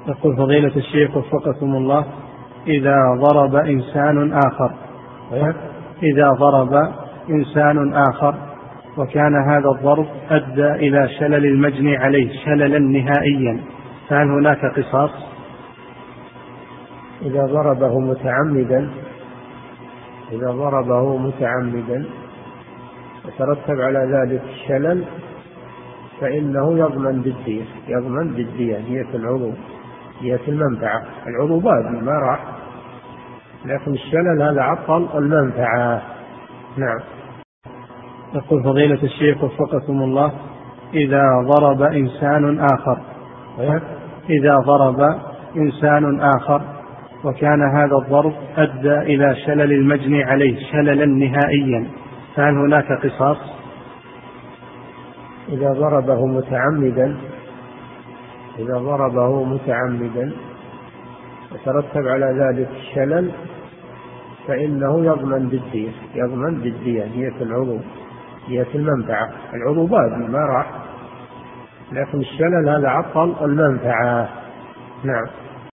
يقول فضيلة الشيخ وفقكم الله: إذا ضرب إنسان آخر وكان هذا الضرب أدى إلى شلل المجني عليه شللا نهائيا، فهل هناك قصاص؟ إذا ضربه متعمدا وترتب على ذلك الشلل فإنه يضمن بالدية، دية العضو، دية المنفعة. العضو باقي ما راح، لكن الشلل هذا عطل المنفعة. نعم. يقول فضيلة الشيخ وفقكم الله: إذا ضرب إنسان آخر وكان هذا الضرب أدى إلى شلل المجني عليه شللا نهائيا، فهل هناك قصاص؟ إذا ضربه متعمدا وترتب على ذلك الشلل فإنه يضمن بالدية، دية العضو، دية المنفعة. العضو باقي ما راح، لكن الشلل هذا عطل المنفعة. نعم.